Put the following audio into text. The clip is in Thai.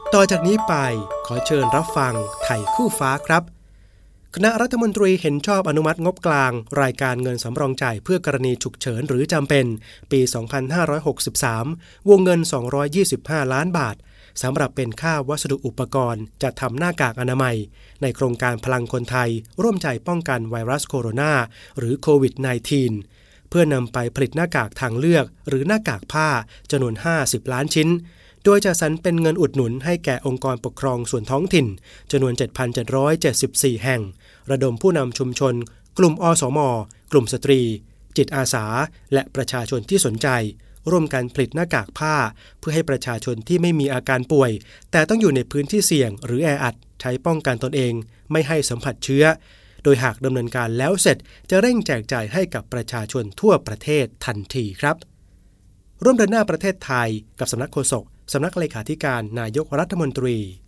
ต่อจากนี้ไปขอเชิญรับฟังไทยคู่ฟ้าครับคณะรัฐมนตรีเห็นชอบอนุมัติงบกลางรายการเงินสำรองจ่ายเพื่อกรณีฉุกเฉินหรือจำเป็นปี 2563 วงเงิน 225 ล้านบาทสำหรับเป็นค่าวัสดุอุปกรณ์จัดทำหน้ากากอนามัยในโครงการพลังคนไทยร่วมใจป้องกันไวรัสโคโรนาหรือโควิด -19 เพื่อนำไปผลิตหน้ากากทางเลือกหรือหน้ากากผ้าจำนวน 50 ล้านชิ้นโดยจะสรรเป็นเงินอุดหนุนให้แก่องค์กรปกครองส่วนท้องถิ่นจำนวน 7,774 แห่งระดมผู้นำชุมชนกลุ่มอสม.กลุ่มสตรีจิตอาสาและประชาชนที่สนใจร่วมกันผลิตหน้ากากผ้าเพื่อให้ประชาชนที่ไม่มีอาการป่วยแต่ต้องอยู่ในพื้นที่เสี่ยงหรือแออัดใช้ป้องกันตนเองไม่ให้สัมผัสเชื้อโดยหากดำเนินการแล้วเสร็จจะเร่งแจกจ่ายให้กับประชาชนทั่วประเทศทันทีครับร่วมเดินหน้าประเทศไทยกับสำนักโฆษกสำนักเลขาธิการนายกรัฐมนตรี